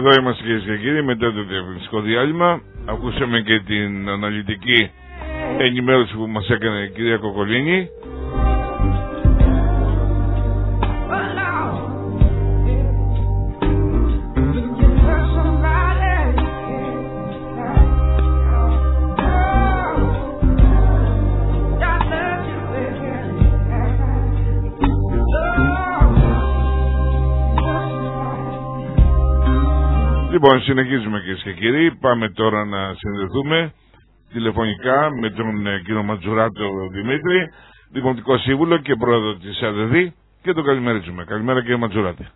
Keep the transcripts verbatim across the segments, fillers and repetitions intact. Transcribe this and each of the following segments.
Εδώ είμαστε, κυρίες και κύριοι, μετά το διαφημιστικό διάλειμμα. Ακούσαμε και την αναλυτική ενημέρωση που μας έκανε η κυρία Κοκολίνη. Λοιπόν, συνεχίζουμε, κυρίες και κύριοι. Πάμε τώρα να συνδεθούμε τηλεφωνικά με τον ε, κύριο Ματζουράτο Δημήτρη, Δημοτικό Σύμβουλο και πρόεδρο της ΑΔΔ, και τον καλημερίζουμε. Καλημέρα, κύριε Ματζουράτε.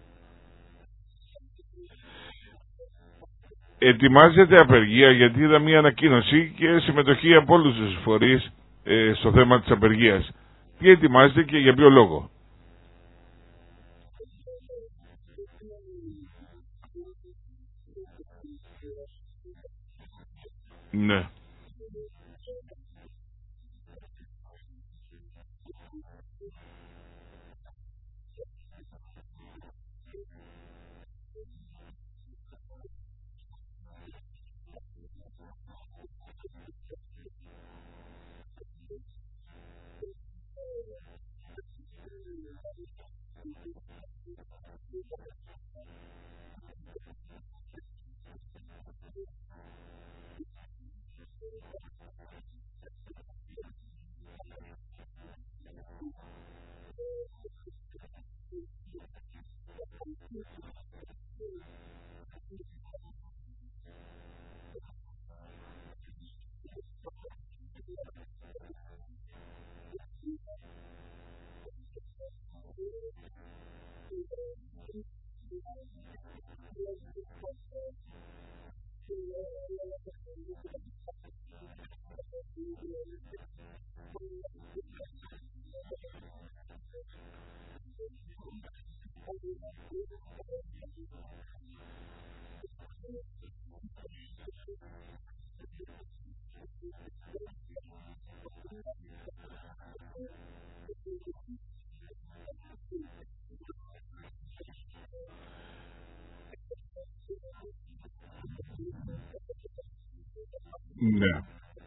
Ετοιμάζεται απεργία, γιατί είδα μια ανακοίνωση και συμμετοχή από όλους τους φορείς ε, στο θέμα της απεργίας. Τι ετοιμάζεται και για ποιο λόγο? Ναι. Ναι.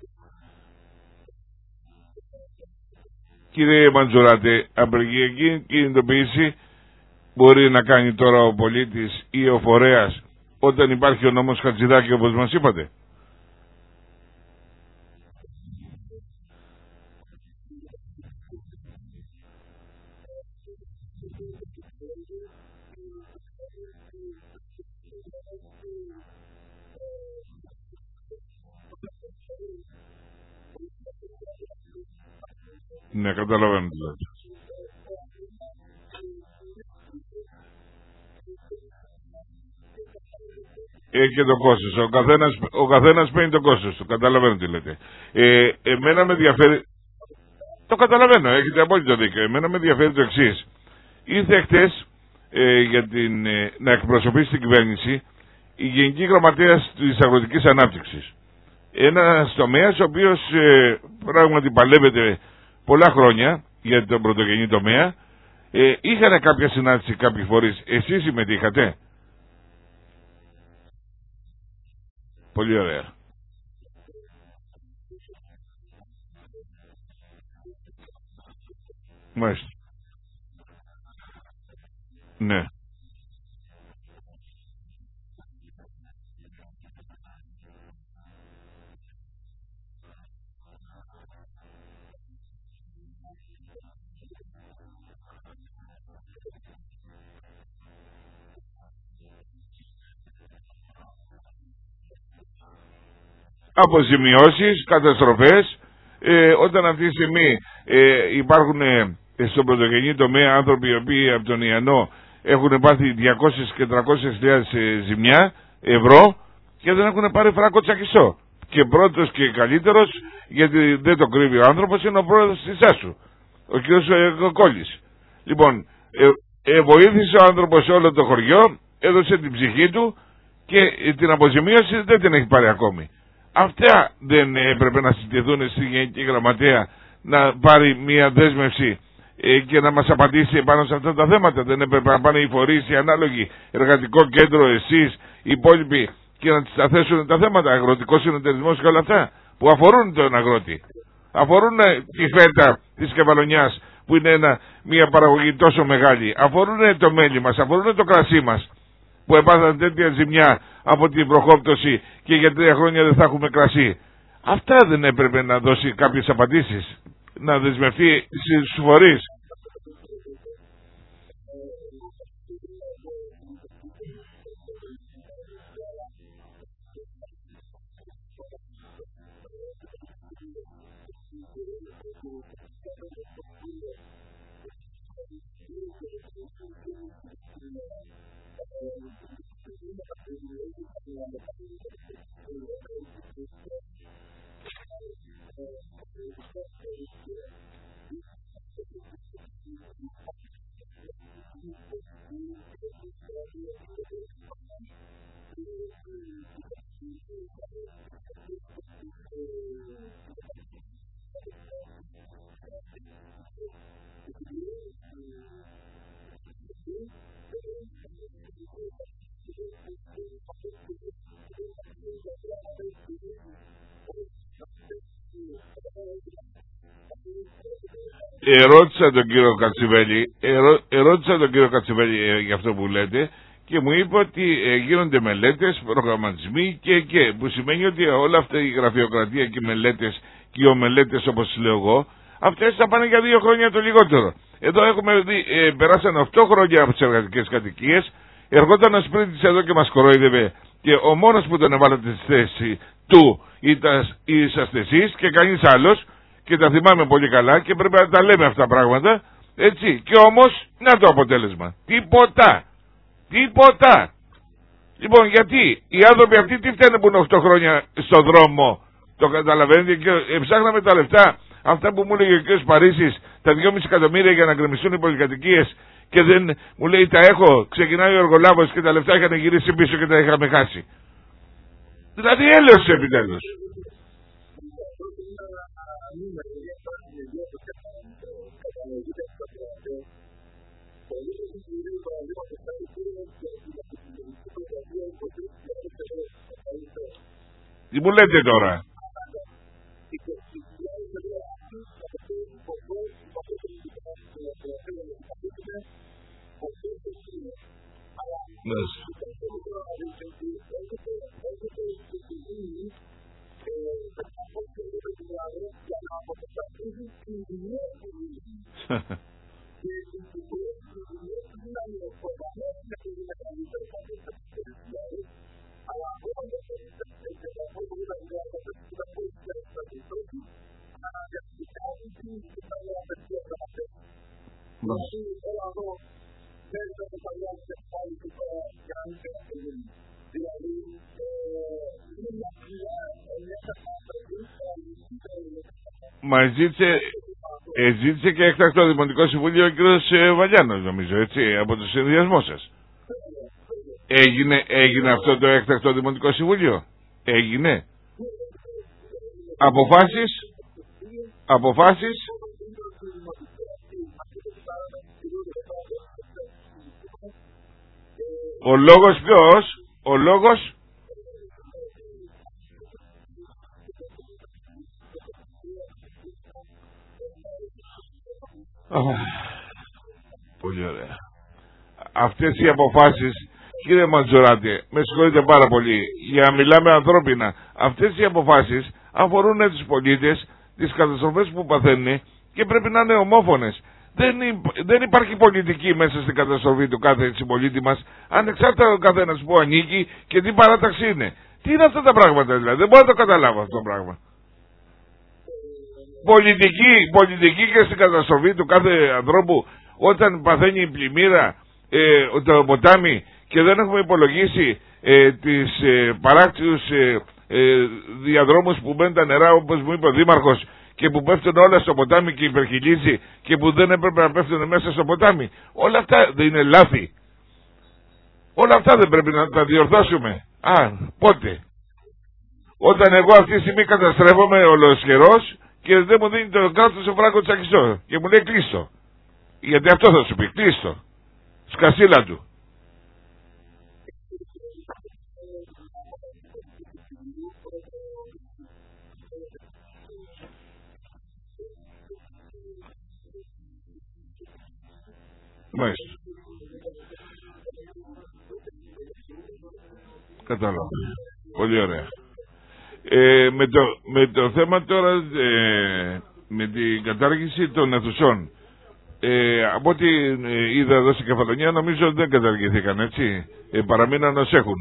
Κύριε Ματζουράτε, απεργιακή κινητοποίηση μπορεί να κάνει τώρα ο πολίτης ή ο φορέας όταν υπάρχει ο νόμος Χατζηδάκη, όπως μας είπατε? Ναι, καταλαβαίνω δηλαδή. Έχει και το κόστος. Ο καθένας, ο καθένας παίρνει το κόστος του. Καταλαβαίνω τι λέτε. Ε, εμένα με ενδιαφέρει... Το καταλαβαίνω, έχετε απόλυτο δίκιο. Εμένα με ενδιαφέρει το εξής. Ήρθε χτες ε, για την, ε, να εκπροσωπήσει την κυβέρνηση η Γενική Γραμματέας της Αγροτικής Ανάπτυξης. Ένας τομέας ο οποίος ε, πράγματι παλεύεται πολλά χρόνια για τον πρωτογενή τομέα. Ε, είχαν κάποια συνάντηση κάποιοι φορείς. Εσείς συμμετείχατε? Πολύ ωραία. Μάλιστα. Ναι. Αποζημιώσεις, καταστροφές, ε, όταν αυτή τη στιγμή ε, υπάρχουν ε, στον πρωτογενή τομέα άνθρωποι οι οποίοι από τον Ιαννό έχουν πάθει διακόσιες και τριακόσιες χιλιάδες ε, ζημιά ευρώ και δεν έχουν πάρει φράγκο τσακιστό. Και πρώτος και καλύτερος, γιατί δεν το κρύβει ο άνθρωπος, είναι ο πρόεδρος της ΆΣΟΥ, ο κ. Κόλλης. Λοιπόν, ε, ε, βοήθησε ο άνθρωπος όλο το χωριό, έδωσε την ψυχή του και ε, την αποζημίωση δεν την έχει πάρει ακόμη. Αυτά δεν έπρεπε να συζητηθούν στη Γενική Γραμματέα, να πάρει μια δέσμευση ε, και να μας απαντήσει πάνω σε αυτά τα θέματα? Δεν έπρεπε να πάνε οι φορείς, οι ανάλογοι, εργατικό κέντρο, εσείς, οι υπόλοιποι, και να τα θέσουν τα θέματα, αγροτικός συνεταιρισμός και όλα αυτά που αφορούν τον αγρότη? Αφορούν τη φέτα της Κεφαλονιάς που είναι ένα, μια παραγωγή τόσο μεγάλη. Αφορούν το μέλι μας, αφορούν το κρασί μας που έπαθαν τέτοια ζημιά από την προχόπτωση και για τρία χρόνια δεν θα έχουμε κρασί. Αυτά δεν έπρεπε να δώσει κάποιες απαντήσεις, να δεσμευτεί στους φορείς? Ερώτησα τον κύριο Κατσιβέλη, ερώ, ερώτησα τον κύριο Κατσιβέλη ε, για αυτό που λέτε και μου είπε ότι ε, γίνονται μελέτες, προγραμματισμοί και, και που σημαίνει ότι όλα αυτά η γραφειοκρατία και οι μελέτες και οι ομελέτες, όπως λέω εγώ, αυτές θα πάνε για δύο χρόνια το λιγότερο. Εδώ έχουμε δει, ε, περάσαν οκτώ χρόνια από τις εργατικές κατοικίες, ερχόταν ο Σπρίτης εδώ και μας κορόιδευε και ο μόνος που τον έβαλατε στη θέση του είσαστε εσείς και κανείς άλλος. Και τα θυμάμαι πολύ καλά και πρέπει να τα λέμε αυτά τα πράγματα, έτσι. Και όμως, να το αποτέλεσμα. Τίποτα. Τίποτα. Λοιπόν, γιατί οι άνθρωποι αυτοί τι φταίνε που είναι οκτώ χρόνια στον δρόμο, το καταλαβαίνετε, και ψάχναμε τα λεφτά, αυτά που μου έλεγε ο κ. Παρίσης, τα δυόμισι εκατομμύρια για να γκρεμιστούν οι πολυκατοικίες, και δεν μου λέει τα έχω, ξεκινάει ο εργολάβος και τα λεφτά είχαν γυρίσει πίσω και τα είχαμε χάσει. Δηλαδή έλεος επιτέλους. Τι μου λέτε τώρα? Μα ζήτησε, ε, ζήτησε και έκτακτο Δημοτικό Συμβούλιο ο κ. Βαλιάνος, νομίζω, έτσι, από το συνδυασμό σας. Έγινε, έγινε αυτό το έκτακτο Δημοτικό Συμβούλιο? Έγινε? Αποφάσεις? Αποφάσεις? Ο λόγος ποιος? Ο λόγος? Oh, πολύ ωραία. Αυτές οι αποφάσεις, κύριε Ματζοράτη, με συγχωρείτε πάρα πολύ, για να μιλάμε ανθρώπινα, αυτές οι αποφάσεις αφορούν τους πολίτες, τις καταστροφές που παθαίνουν και πρέπει να είναι ομόφωνες. Δεν, δεν υπάρχει πολιτική μέσα στην καταστροφή του κάθε συμπολίτη μας, ανεξάρτητα ο καθένας που ανήκει και τι παράταξη είναι. Τι είναι αυτά τα πράγματα δηλαδή? Δεν μπορώ να το καταλάβω αυτό το πράγμα. Πολιτική, πολιτική και στην καταστροφή του κάθε ανθρώπου όταν παθαίνει η πλημμύρα, ε, το ποτάμι, και δεν έχουμε υπολογίσει ε, τις ε, παράκτιους ε, ε, διαδρόμους που μπαίνουν τα νερά, όπως μου είπε ο Δήμαρχος, και που πέφτουν όλα στο ποτάμι και υπερχιλίζει και που δεν έπρεπε να πέφτουν μέσα στο ποτάμι. Όλα αυτά δεν είναι λάθη? Όλα αυτά δεν πρέπει να τα διορθώσουμε? Α, πότε? Όταν εγώ αυτή τη στιγμή καταστρέφομαι ολοσχερός και δεν μου δίνει το κράτος στο φράγκο τσακιστό και μου λέει κλείστο. Γιατί αυτό θα σου πει, κλείστο. Σκασίλα του. Μάλιστα. Κατάλαβα. Πολύ ωραία. Ε, με, το, με το θέμα τώρα, ε, με την κατάργηση των αιθουσών, ε, από ό,τι ε, είδα εδώ στην Κεφαλονία, νομίζω ότι δεν καταργηθήκαν, έτσι. Ε, παραμείναν ως έχουν.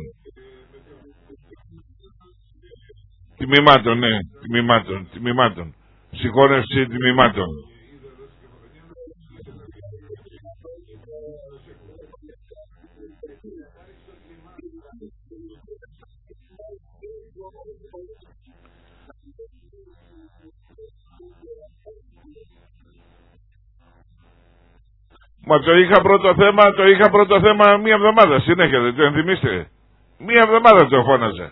Τιμημάτων, ναι, τιμημάτων, τιμημάτων. Συγχώνευση τιμημάτων. Μα το είχα πρώτο θέμα, το είχα πρώτο θέμα μία εβδομάδα συνέχεια, δεν το ενθυμίστε. Μία εβδομάδα το φώναζε.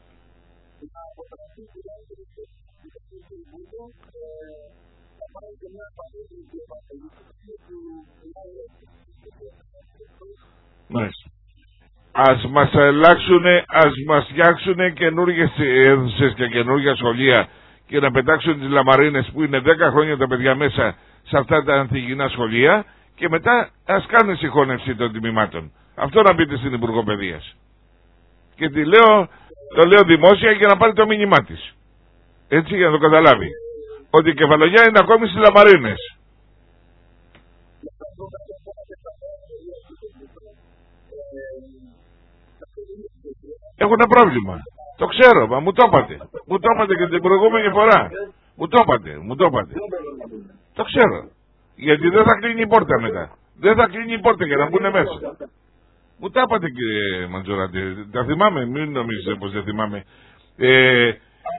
Μάλιστα. Ας μας αλλάξουνε, ας μας φτιάξουνε καινούργιες αίθουσες και καινούργια σχολεία και να πετάξουν τις λαμαρίνες που είναι δέκα χρόνια τα παιδιά μέσα σε αυτά τα ανθυγιεινά σχολεία και μετά ας κάνουν συγχώνευση των τιμημάτων. Αυτό να πείτε στην Υπουργό Παιδείας. Και τη λέω, το λέω δημόσια για να πάρει το μήνυμά της. Έτσι, για να το καταλάβει. Ότι η Κεφαλονιά είναι ακόμη στις λαμαρίνες. Έχουν πρόβλημα. Το ξέρω, μα μου το είπατε. Μου το είπατε και την προηγούμενη φορά. Μου το είπατε, μου το είπατε. Το ξέρω. Γιατί δεν θα κλείνει η πόρτα μετά. Δεν θα κλείνει η πόρτα για να μπουν μέσα. Μου τα είπατε, κύριε Μαντζοράτη. Τα θυμάμαι, μην νομίζετε πως δεν θυμάμαι. Ε...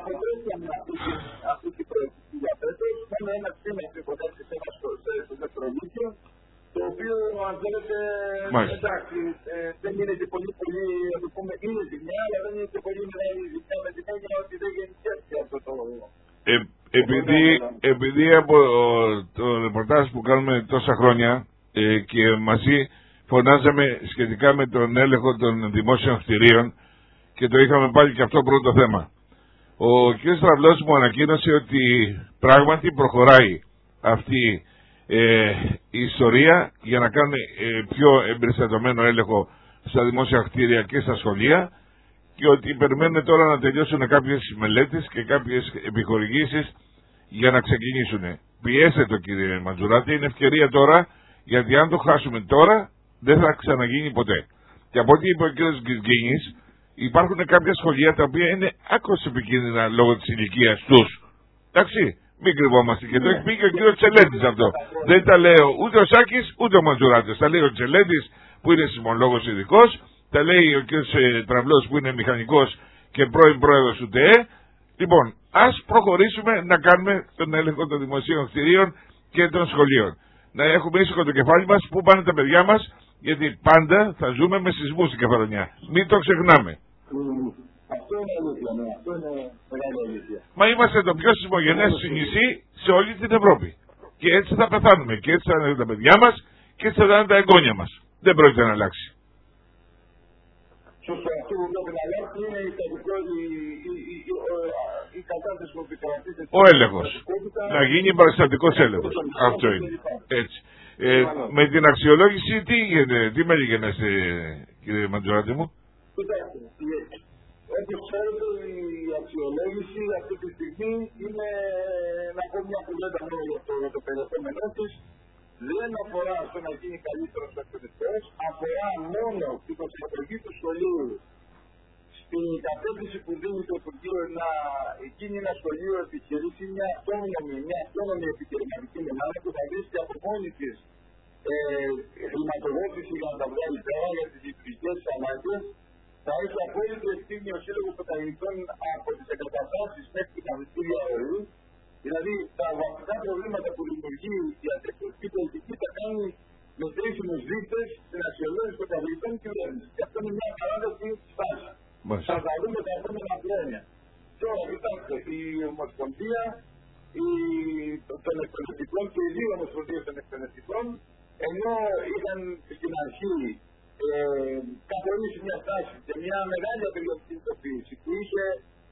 Το οποίο, αν θέλετε, εντάξει, δεν είναι και πολύ πολύ, ας πούμε, είναι ζημιά, αλλά δεν είναι και πολύ μεγάλη ζημιά με την έννοια ότι δεν γενικεύει αυτό το... Ε, επειδή, επειδή από το ρεπορτάζ που κάνουμε τόσα χρόνια ε, και μαζί φωνάζαμε σχετικά με τον έλεγχο των δημόσιων κτηρίων και το είχαμε πάλι και αυτό πρώτο θέμα. Ο κ. Στραβλός μου ανακοίνωσε ότι πράγματι προχωράει αυτή Ε, η ιστορία για να κάνουν ε, πιο εμπεριστατωμένο έλεγχο στα δημόσια κτίρια και στα σχολεία και ότι περιμένουν τώρα να τελειώσουν κάποιες μελέτες και κάποιες επιχορηγήσεις για να ξεκινήσουν. Πιέστε το, κύριε Μαντζουράτη, είναι ευκαιρία τώρα, γιατί αν το χάσουμε τώρα δεν θα ξαναγίνει ποτέ. Και από ό,τι είπε ο κ. Γκυγκίνης, υπάρχουν κάποια σχολεία τα οποία είναι άκρως επικίνδυνα λόγω της ηλικίας τους. Εντάξει. Μην κρυβόμαστε, και το έχει πει και ο κύριος Τσελέντης αυτό. Δεν τα λέω ούτε ο Σάκης ούτε ο Μαντζουράτης. Τα λέει ο Τσελέντης που είναι σεισμολόγος ειδικός, τα λέει ο κύριος ε, Τραυλός που είναι μηχανικός και πρώην πρόεδρος του ΤΕΕ. Λοιπόν, ας προχωρήσουμε να κάνουμε τον έλεγχο των δημοσίων κτηρίων και των σχολείων. Να έχουμε ήσυχο το κεφάλι μας, πού πάνε τα παιδιά μας, γιατί πάντα θα ζούμε με σεισμούς στην Κεφαλονιά. Μην το ξεχνάμε. Αυτό είναι αλήθεια, ναι. Αυτό είναι μεγάλη αλήθεια. Μα είμαστε το πιο σεισμογενές νησί σε όλη την Ευρώπη. Και έτσι θα πεθάνουμε. Και έτσι θα είναι τα παιδιά μας και έτσι θα είναι τα εγγόνια μας. Δεν πρόκειται να αλλάξει. Σωστό, αυτό που πρέπει να αλλάξει είναι η, η, η, η, η κατάσταση που επικρατείται. Ο έλεγχος. Να γίνει παραστατικός έλεγχος. Αυτό είναι. Έτσι. Ε, με την αξιολόγηση τι γίνεται, τι μέλη κύριε Μαντζουράτη μου. Κοιτάξτε, όπως ξέρετε, η αξιολόγηση αυτή τη στιγμή είναι, να πω μια κουβέντα μόνο για το, το περιεχόμενό της, δεν αφορά στο να γίνει καλύτερος εκπαιδευτικός, αφορά μόνο την προσαρμογή του σχολείου στην κατεύθυνση που δίνει το Υπουργείο να γίνει ένα σχολείο επιχειρήσει, μια αυτόνομη, μια αυτόνομη επιχειρηματική μονάδα που θα βρίσκει από μόνη της ε, χρηματοδότηση για να τα βγάλει πέρα για τις λειτουργικές ανάγκες. Θα έχει απόλυτη ευθύνη ο Σύλλογος Καταγγελτών από τις εγκαταστάσεις μέχρι την καθιστήρια ροή. Δηλαδή, τα βασικά προβλήματα που δημιουργεί η αντιπολιτική πολιτική τα κάνει με κρίσιμους δείκτες στην αξιολόγηση των καταγγελτών κυβέρνηση. Και αυτό είναι μια παράδοξη στάση. Θα τα δούμε τα επόμενα χρόνια. Τώρα, κοιτάξτε, η Ομοσπονδία των εκπαιδευτικών και οι δύο ομοσπονδίες των εκπαιδευτικών ενώ είχαν στην αρχή ε, καθορίσει μια στάση και μια μεγάλη απεργιακή κινητοποίηση που είχε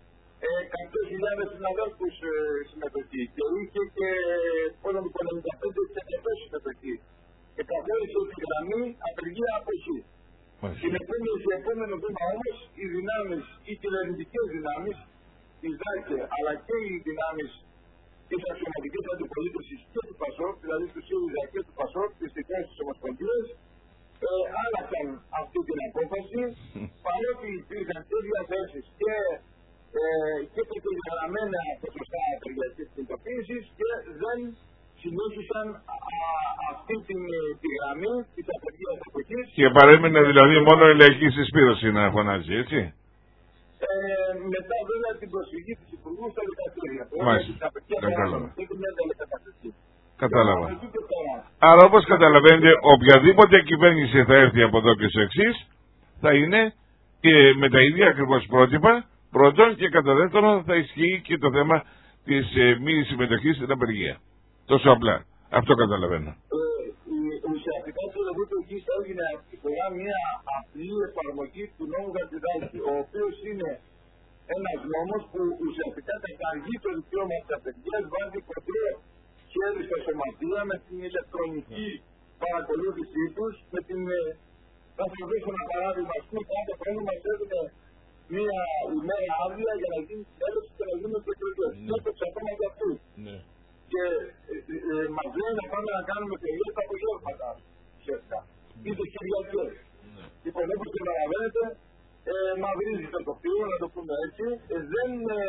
εκατό χιλιάδες συναδέλφους ε, συμμετοχή και είχε και όλων του εβδομήντα πέντε τοις εκατό συμμετοχή και καθόρισε τη γραμμή απεργία αποχή. Στην επόμενη, στο επόμενο βήμα όμως οι δυνάμεις, οι κυβερνητικές δυνάμεις της ΔΑΚΕ αλλά και οι δυνάμεις της αξιωματικής αντιπολίτευσης και του ΠΑΣΟΚ, δηλαδή του ΣΥΡΙΖΑ και του ΠΑΣΟΚ, δυστυχώς στις Ομοσπονδίες, ε, άλλαξαν αυτή την απόφαση, παρότι υπήρχαν και διαθέσεις και, ε, και προκειραμένα ποσοστά απεργιακής κινητοποίησης και δεν συνήθισαν αυτή την, τη γραμμή της απεργίας αποχής. Και παρέμεινε δηλαδή μόνο η λαϊκή συσπήρωση να φωνάζει, έτσι. Ε, μετά βέβαια την προσφυγή της Υπουργού στα δικαστήρια. Μάλιστα. Κατάλαβα. Κατάλαβα. Κατάλαβα. Άρα όπως καταλαβαίνετε, οποιαδήποτε κυβέρνηση θα έρθει από εδώ και στο εξής, θα είναι και με τα ίδια ακριβώς πρότυπα, πρώτον, και κατά δεύτερον θα ισχύει και το θέμα της ε, μη συμμετοχής στην απεργία. Τόσο απλά. Αυτό καταλαβαίνω. Ε, ουσιαστικά το Β' θα έγινε αυτή τη φορά μια απλή εφαρμογή του νόμου Χατζηδάκη, ο οποίος είναι ένας νόμος που ουσιαστικά καταργεί το δικαίωμα της απεργίας, βάζει κοντρό χέρι στα σωματεία με την ηλεκτρονική παρακολούθησή τους, με την. Θα σας δώσω ένα παράδειγμα, ας πούμε, κάθε χρόνο μας έδινε μία ημέρα άδεια για να γίνει συνέλευση και να γίνουν και εκλογές. Και το ξαφνικά για αυτού. Και ε, ε, ε, μας λέει να πάμε να κάνουμε τελείως τα απογεύματα, ουσιαστικά. Είτε Κυριακές. Λοιπόν, όπως καταλαβαίνετε, ε, μαυρίζει το τοπίο, να το πούμε έτσι, ε, δεν, ε,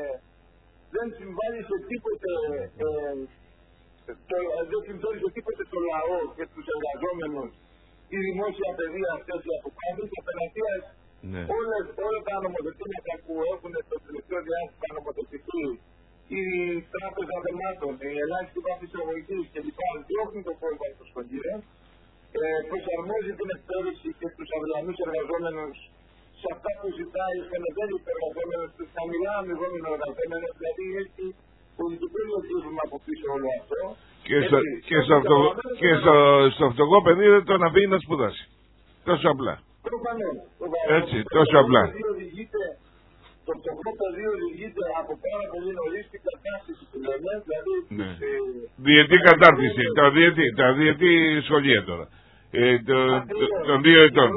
δεν συμβάλλει σε τίποτε, ε, το, ε, δεν συμβάλλει σε τίποτε το λαό και τους εργαζόμενους η δημόσια παιδεία αυτές οι αποφάσεις και απέναντίας ναι. όλα τα νομοθετήματα που έχουν το τελευταίο διάστημα νομοθετηθεί, η τράπεζα δεμάτων, η ελάχιστη βάση εισαγωγής κλπ. Διώχνει το κόμμα από σχολεία, ε, προσαρμόζει την εκπαίδευση και τους αυριανούς εργαζόμενους σε αυτά που ζητάει στον ευέλικτο εργαζόμενο, στους χαμηλά αμοιβόμενους εργαζόμενους, δηλαδή έχει πολιτικό διοικήσιμο από πίσω όλο αυτό. Και, έτσι, στο, και, στο, αυτό, και στο, στο φτωχό παιδί δεν τον αφήνει να σπουδάσει. Τόσο απλά. Προφανώς. Έτσι, τόσο απλά. Το φτωχό παιδί οδηγείται από πάρα πολύ νωρίς στην κατάσταση που λέμε, δηλαδή. Ναι. Ε, διετή κατάρτιση, τα διετή, τα διετή σχολεία τώρα. Ε, το, το, των δύο ετών.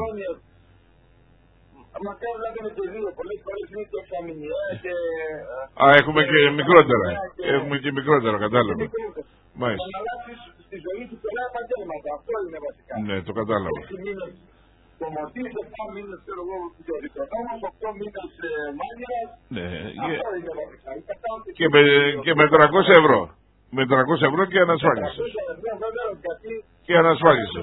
Μακάρι να είναι και δύο, πολλές φορές είναι και εξαμηνιαία και. Α, έχουμε και μικρότερα. Και... Έχουμε και μικρότερα, κατάλαβα. Μάλιστα. Να αλλάξεις στη ζωή του πολλά επαγγέλματα, αυτό είναι βασικά. Ναι, το κατάλαβα. Το μοτίβ, εφτά μήνες, ξέρω εγώ, δικαιοδικονόμος, οκτώ μήνες μάγειρας. Ναι, αυτό είναι βασικά. Και με, και με τριακόσια ευρώ. Με τριακόσια ευρώ και ανασφάλισος. Και ανασφάλισος.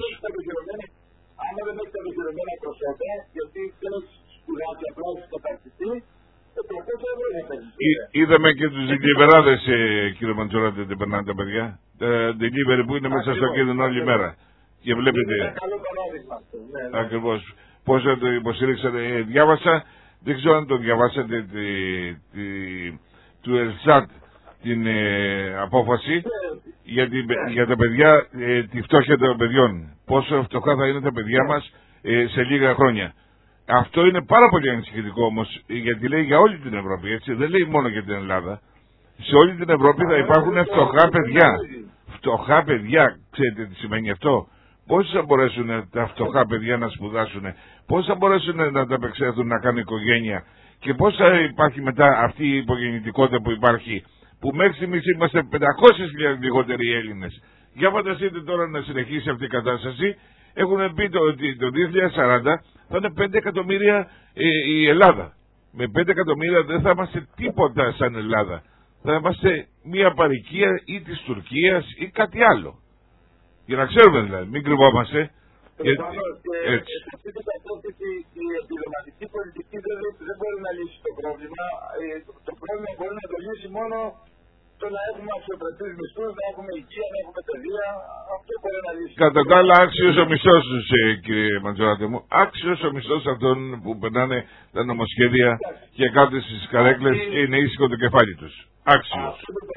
Άμα δεν έχει τα δικαιωμένα προσόντα, γιατί δεν έχει σπουδάσει, απλά έχει κατακτηθεί, τριακόσια ευρώ είναι παίρνει. Είδαμε και τους deliverάδες, κύριε Μαντσοράτε, δεν περνάνε τα παιδιά. Τα delivery που είναι μέσα στο κίνδυνο όλη μέρα. Και βλέπετε. Είναι καλό παράδειγμα αυτό. Ναι, ναι. Ακριβώς. Πώς θα το υποστηρίξατε. Ε, διάβασα, δεν ξέρω αν το διαβάσατε τη, τη, του ΕΛΣΑΤ την ε, απόφαση ναι. για, την, για τα παιδιά, ε, τη φτώχεια των παιδιών. Πόσο φτωχά θα είναι τα παιδιά μας ε, σε λίγα χρόνια. Αυτό είναι πάρα πολύ ανησυχητικό όμως, γιατί λέει για όλη την Ευρώπη, έτσι. Δεν λέει μόνο για την Ελλάδα. Σε όλη την Ευρώπη θα υπάρχουν φτωχά παιδιά. Φτωχά παιδιά, ξέρετε τι σημαίνει αυτό. Πώς θα μπορέσουν τα φτωχά παιδιά να σπουδάσουν, πώς θα μπορέσουν να τα απεξέλθουν να κάνουν οικογένεια και πώς θα υπάρχει μετά αυτή η υπογεννητικότητα που υπάρχει, που μέχρι στιγμής είμαστε πεντακόσιες χιλιάδες λιγότεροι Έλληνες. Για φανταστείτε τώρα να συνεχίσει αυτή η κατάσταση. Έχουν πει το, ότι το δύο χιλιάδες σαράντα θα είναι πέντε εκατομμύρια ε, η Ελλάδα. Με πέντε εκατομμύρια δεν θα είμαστε τίποτα σαν Ελλάδα. Θα είμαστε μια παροικία ή της Τουρκίας ή κάτι άλλο. Για να ξέρουμε δηλαδή, μην κρυβόμαστε. Προφανώς και σε αυτή την κατάσταση η επιδοματική πολιτική δεν, δεν μπορεί να λύσει το πρόβλημα. Το πρόβλημα μπορεί να το λύσει μόνο το να έχουμε αξιοπρεπείς μισθούς, να έχουμε υγεία, να έχουμε παιδεία. Αυτό μπορεί να λύσει. Κατά τα άλλα, άξιος ο μισθός τους, ε, κύριε Μαντζοράτε μου. Άξιος ο μισθός αυτών που περνάνε τα νομοσχέδια και κάτω στις καρέκλες και είναι ήσυχο το κεφάλι τους. Άξιος.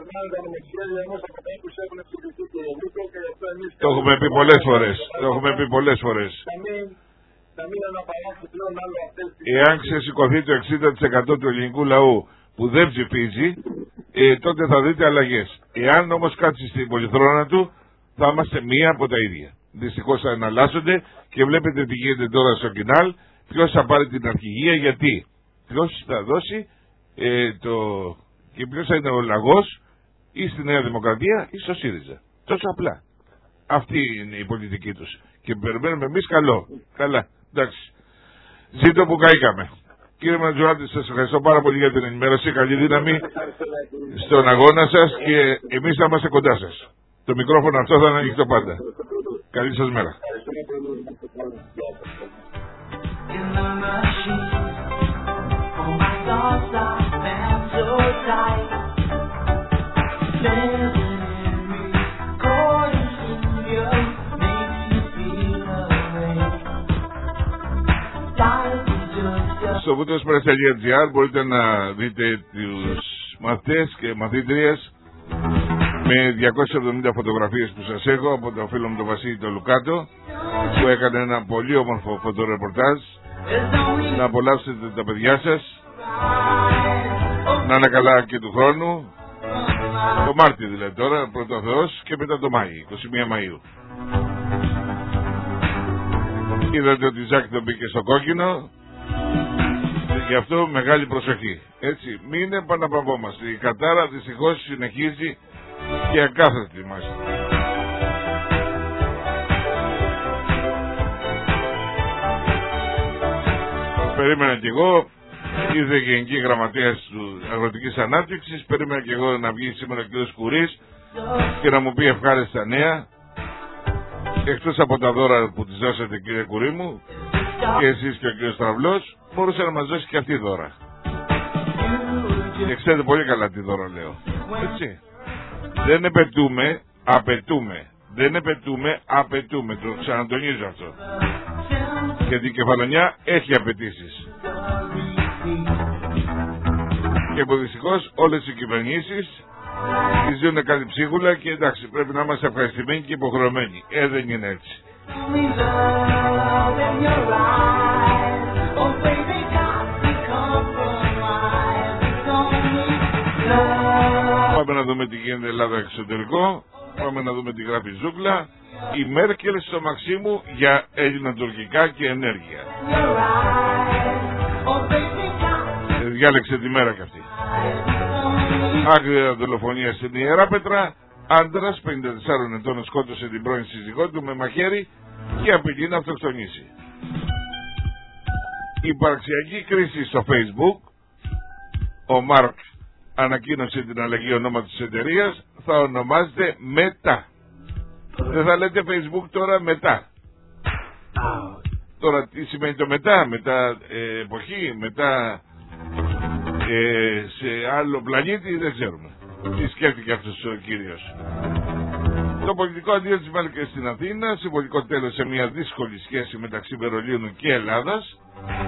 περνάνε τα νομοσχέδια όμως από κάποιους έχουν εξηγηθεί και λίγο και γι' αυτό εμείς... Το έχουμε πει πολλές φορές. Το έχουμε πει πολλές φορές. Να μην αναπαράξει πλέον άλλο αυτές τις... Εάν ξεσηκωθεί το εξήντα τοις εκατό του ελληνικού λαού που δεν ψηφίζει, ε, τότε θα δείτε αλλαγές. Εάν όμως κάτσει στην πολυθρόνα του, θα είμαστε μία από τα ίδια. Δυστυχώς θα εναλλάσσονται και βλέπετε τι γίνεται τώρα στο Κινάλ. Ποιος θα πάρει την αρχηγία, γιατί. Ποιος θα δώσει ε, το... και ποιος θα είναι ο λαγός ή στη Νέα Δημοκρατία ή στο ΣΥΡΙΖΑ. Τόσο απλά. Αυτή είναι η πολιτική τους. Και περιμένουμε εμείς καλό. Καλά. Εντάξει. Ζήτω που καήκαμε. Κύριε Μαντζουράτη, σας ευχαριστώ πάρα πολύ για την ενημέρωση. Καλή δύναμη στον αγώνα σας και εμείς θα είμαστε κοντά σας. Το μικρόφωνο αυτό θα είναι ανοιχτό πάντα. Καλή σας μέρα. Στο βουτροσπρess τελεία τζι άρ μπορείτε να δείτε τους μαθητές και μαθήτριες με διακόσιες εβδομήντα φωτογραφίες που σας έχω από το φίλο μου τον Βασίλη τον Λουκάτο, που έκανε ένα πολύ όμορφο φωτορεπορτάζ. Να απολαύσετε τα παιδιά σας, να είναι καλά και του χρόνου, το Μάρτιο δηλαδή τώρα, πρώτο Θεός, και μετά το Μάη, είκοσι μία Μαΐου. Είδατε ότι η Ζάκη τον μπήκε στο κόκκινο. Γι' αυτό μεγάλη προσοχή. Έτσι, μην επαναπαυόμαστε. Η κατάρα δυστυχώς συνεχίζει και ακάθαρτη μας. Περίμενα κι εγώ, ήρθε η Γενική Γραμματέας του Αγροτικής Ανάπτυξης, περίμενα κι εγώ να βγει σήμερα ο κ. Κουρής και να μου πει ευχάριστα νέα. Εκτός από τα δώρα που της δώσατε, κύριε Κουρί μου, και εσείς και ο κ. Στραβλός, μπορούσε να μας δώσει και αυτή δώρα. Και ξέρετε πολύ καλά τι δώρα λέω. Έτσι. Δεν επαιτούμε, απαιτούμε. Δεν επαιτούμε, απαιτούμε. Το ξανατονίζω αυτό. Γιατί η Κεφαλονιά έχει απαιτήσεις. Και που δυστυχώς όλες οι κυβερνήσεις τις δίνουν κάτι ψίχουλα και εντάξει, πρέπει να είμαστε ευχαριστημένοι και υποχρεωμένοι. Ε, δεν είναι έτσι. Πάμε να δούμε τι γίνεται Ελλάδα εξωτερικό. Πάμε να δούμε τι γράφει Ζούγκλα. Η Μέρκελ στο Μαξίμου για ελληνοτουρκικά και ενέργεια. Διάλεξε τη μέρα κι αυτή. Άγρια δολοφονία στην Ιεράπετρα. Άντρας πενήντα τεσσάρων ετών σκότωσε την πρώην σύζυγό του με μαχαίρι και απειλεί να αυτοκτονήσει. Υπαρξιακή κρίση στο Facebook. Ο Μάρκ ανακοίνωσε την αλλαγή ονόματος της εταιρείας. Θα ονομάζεται Μετά. Δεν θα λέτε Facebook τώρα Μετά. Τώρα τι σημαίνει το μετά? Μετά ε, εποχή, μετά ε, σε άλλο πλανήτη, δεν ξέρουμε. Τι σκέφτηκε αυτός ο κύριος. Το πολιτικό αντίο της Μέρκελ στην Αθήνα, συμβολικό τέλος σε μια δύσκολη σχέση μεταξύ Βερολίνου και Ελλάδας.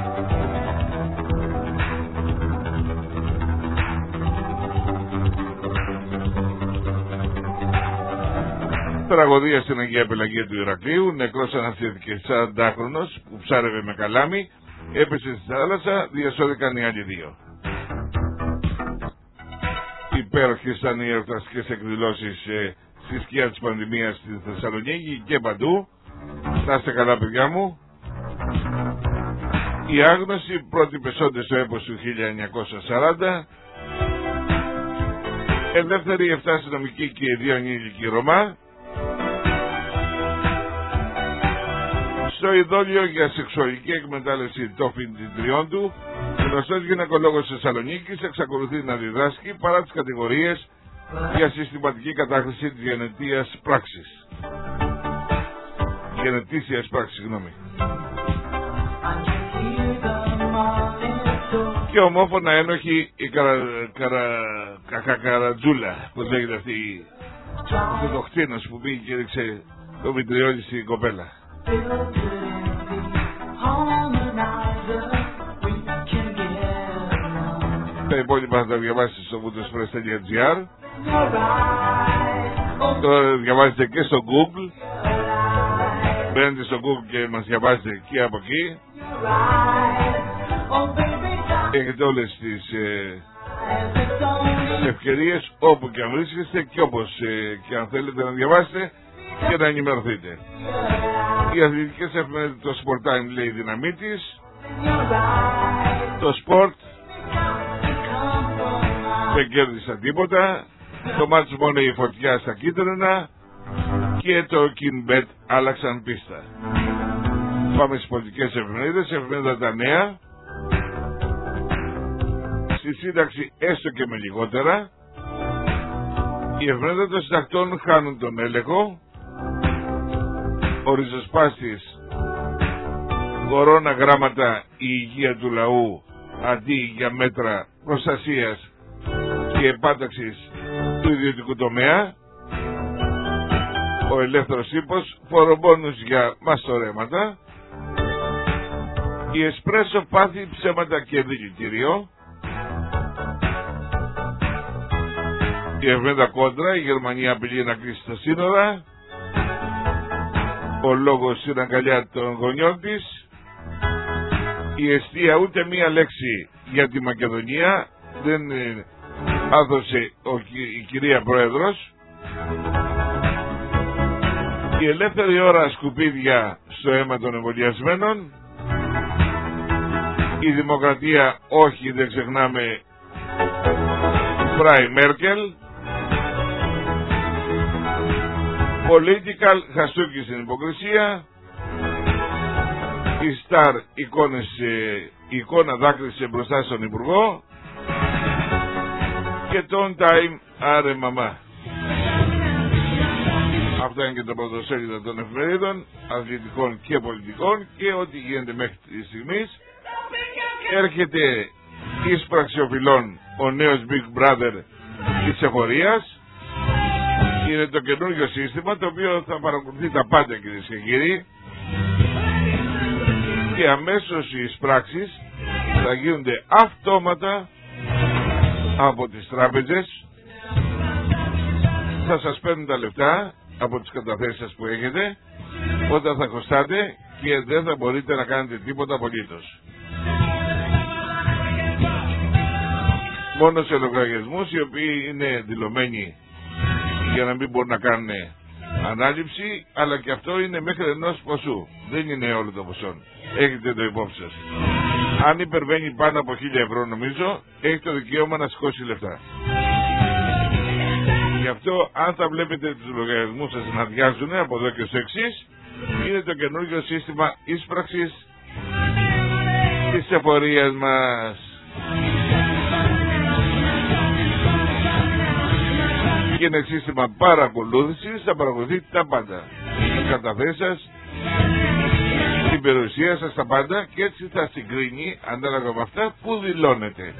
Τραγωδία στην Αγία Πελαγία του Ηρακλείου. Νεκρός αναστήθηκε σαραντάχρονος που ψάρευε με καλάμι. Έπεσε στη θάλασσα, διασώθηκαν οι άλλοι δύο. Υπέροχες ήταν οι εορταστικές εκδηλώσεις ε, στη σκιά της πανδημίας στη Θεσσαλονίκη και παντού. Να είστε καλά, παιδιά μου. Η άγνωση πρώτοι πεσόντες στο έπος του χίλια εννιακόσια σαράντα. Ελεύθερη εφτά αστυνομικοί και δύο ανήλικοι Ρωμά. Στο ειδόλιο για σεξουαλική εκμετάλλευση των φοιτητριών του, ο γνωστός γυναικολόγος της Θεσσαλονίκης εξακολουθεί να διδάσκει παρά τις κατηγορίες για συστηματική κατάχρηση της γενετίας πράξης. Γενετήσιας πράξης, συγγνώμη. Και ομόφωνα ένοχη η καρα, καρα, κακακαρατζούλα, που λέγεται αυτή, αυτό το χτίνος που πήγε και έδειξε το βιτριόλι στην κοπέλα. Τα υπόλοιπα θα τα διαβάσετε στο βουτεσπρες τελεία τζι άρ. Το διαβάζετε και στο Google. Μπαίνετε στο Google και μας διαβάζετε και από εκεί. Έχετε όλες τις ε, ευκαιρίες όπου και αν βρίσκεστε και όπως ε, και αν θέλετε να διαβάσετε και να ενημερωθείτε. Οι αθλητικές εφημερίδες, το Sport Time λέει η δύναμή της, το Sport δεν κέρδισα τίποτα, το μάτσο μόνο η φωτιά στα κίτρινα και το Kinbet άλλαξαν πίστα. Πάμε στις πολιτικές εφημερίδες. Εφημερίδα τα νέα, στη σύνταξη έστω και με λιγότερα. Οι εφημερίδες των συντακτών χάνουν τον έλεγχο. Ο ριζοσπάστης, κορώνα γράμματα, η υγεία του λαού αντί για μέτρα προστασίας και επάταξης του ιδιωτικού τομέα. Ο ελεύθερος τύπος, φορομπόνους για μαστορέματα. Η Εσπρέσο πάθη ψέματα και δηλητήριο. Η εφημερίδα Κόντρα, η Γερμανία απειλεί να κλείσει τα σύνορα. Ο λόγος στην αγκαλιά των γονιών της. Η Εστία ούτε μία λέξη για τη Μακεδονία δεν άδωσε ο, η κυρία Πρόεδρος. Η ελεύθερη ώρα, σκουπίδια στο αίμα των εμβολιασμένων. Η Δημοκρατία, όχι δεν ξεχνάμε, Φράι Μέρκελ. Political, χαστούκι στην υποκρισία. Η Σταρ, εικόνες, η εικόνα δάκρυσε μπροστά στον Υπουργό. Και το On Time, άρε μαμά. Αυτά είναι και τα πρωτοσέλιδα των εφημερίδων, αθλητικών και πολιτικών, και ό,τι γίνεται μέχρι τη στιγμή. Έρχεται εις πραξιοφυλών ο νέος Big Brother της εφορίας. Είναι το καινούργιο σύστημα το οποίο θα παρακολουθεί τα πάντα, κυρίες και κύριοι, και αμέσως οι πράξεις θα γίνονται αυτόματα από τις τράπεζες. Θα σας παίρνουν τα λεφτά από τις καταθέσεις σας που έχετε όταν θα χρωστάτε και δεν θα μπορείτε να κάνετε τίποτα απολύτως. Μόνο σε λογαριασμούς οι οποίοι είναι δηλωμένοι για να μην μπορούν να κάνουν ανάληψη, αλλά και αυτό είναι μέχρι ενός ποσού. Δεν είναι όλο το ποσό. Έχετε το υπόψη σας. Αν υπερβαίνει πάνω από χίλια ευρώ, νομίζω, έχει το δικαίωμα να σηκώσει λεφτά. Γι' αυτό, αν θα βλέπετε τους λογαριασμούς σας να αδειάζουν από εδώ και στο εξής, είναι το καινούργιο σύστημα ίσπραξης της εφορίας μας. Και είναι σύστημα παρακολούθησης, θα παρακολουθεί τα πάντα. Τις καταθέσεις σας, την περιουσία σας, τα πάντα, και έτσι θα συγκρίνει ανάλογα με αυτά που δηλώνετε.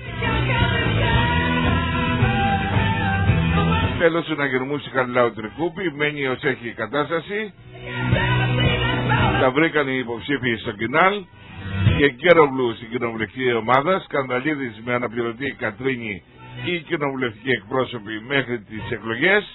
Τέλος, να γερμούσει καλά ο Τρικούπη, μένει ως έχει η κατάσταση. Τα βρήκαν οι υποψήφοι στο Κινάλ και Γκέρογλου στην κοινοβουλευτική ομάδα. Σκανδαλίδης με αναπληρωτή Κατρίνη, οι κοινοβουλευτικοί εκπρόσωποι μέχρι τις εκλογές.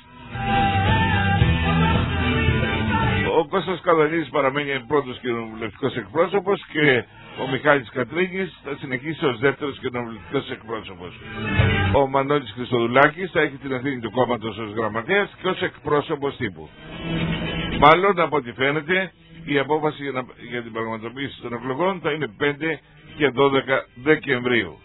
Ο Κώστας Καδανίδης παραμένει πρώτος κοινοβουλευτικός εκπρόσωπος και ο Μιχάλης Κατρίνης θα συνεχίσει ως δεύτερος κοινοβουλευτικός εκπρόσωπος. Ο Μανώλης Χριστοδουλάκης θα έχει την ευθύνη του κόμματος ως γραμματέας και ως εκπρόσωπος τύπου. Μάλλον, από ό,τι φαίνεται, η απόφαση για, να, για την πραγματοποίηση των εκλογών θα είναι πέντε και δώδεκα Δεκεμβρίου.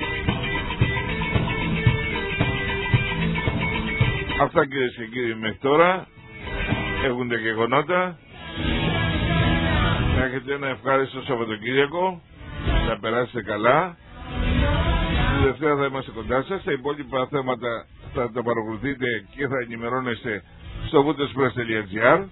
Αυτά, κυρίες και κύριοι, μέχρι τώρα. Έχουν τα γεγονότα. Να έχετε ένα ευχάριστο Σαββατοκύριακο. Να περάσετε καλά. Τη Δευτέρα θα είμαστε κοντά σας. Τα υπόλοιπα θέματα θα τα παρακολουθείτε και θα ενημερώνεστε στο βουτεσπρες τελεία τζι άρ.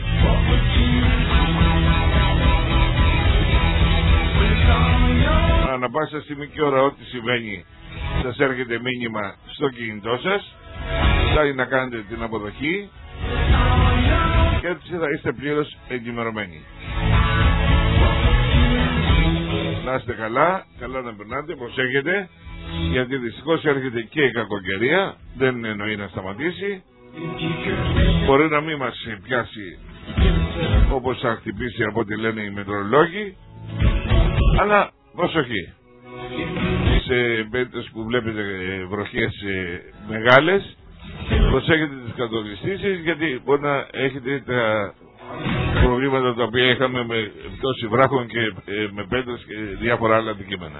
Ανά πάσα στιγμή και ώρα ό,τι συμβαίνει σας έρχεται μήνυμα στο κινητό σας. Φτάνει να κάνετε την αποδοχή και έτσι θα είστε πλήρως ενημερωμένοι. Να είστε καλά, καλά να περνάτε, προσέχετε. γιατί δυστυχώς έρχεται και η κακοκαιρία, δεν εννοεί να σταματήσει. Μπορεί να μην μας πιάσει όπως θα χτυπήσει από ό,τι λένε οι μετρολόγοι, αλλά προσοχή. Σε περίπτωση που βλέπετε βροχές μεγάλες, προσέχετε τις κατοδιστήσεις, γιατί μπορεί να έχετε τα προβλήματα τα οποία είχαμε με πτώση βράχων και ε, με πέτρες και διάφορα άλλα αντικείμενα.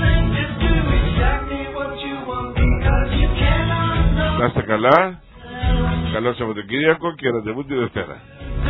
Να είστε καλά, καλό Σαββατοκύριακο και ραντεβού τη Δευτέρα.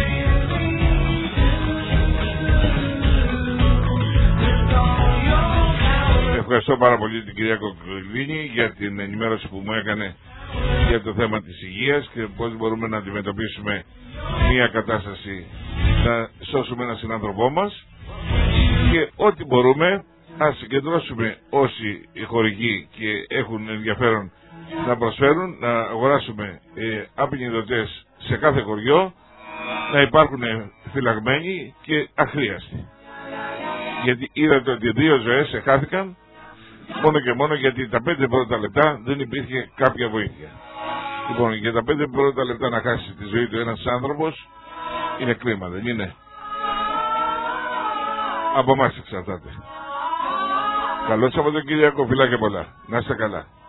Ευχαριστώ πάρα πολύ την κυρία Κοκκινή για την ενημέρωση που μου έκανε για το θέμα της υγείας και πώς μπορούμε να αντιμετωπίσουμε μια κατάσταση να σώσουμε έναν συνάνθρωπό μας, και ό,τι μπορούμε να συγκεντρώσουμε όσοι χορηγοί και έχουν ενδιαφέρον να προσφέρουν, να αγοράσουμε ε, απεινιδωτές σε κάθε χωριό, να υπάρχουν φυλαγμένοι και αχρίαστοι, γιατί είδατε ότι δύο ζωές εχάθηκαν μόνο και μόνο γιατί τα πέντε πρώτα λεπτά δεν υπήρχε κάποια βοήθεια. Λοιπόν, για τα πέντε πρώτα λεπτά να χάσει τη ζωή του ένας άνθρωπος είναι κρίμα, δεν είναι? Από εμάς εξαρτάται. Καλό Σαββατοκύριακο, φιλάκια πολλά. Να είστε καλά.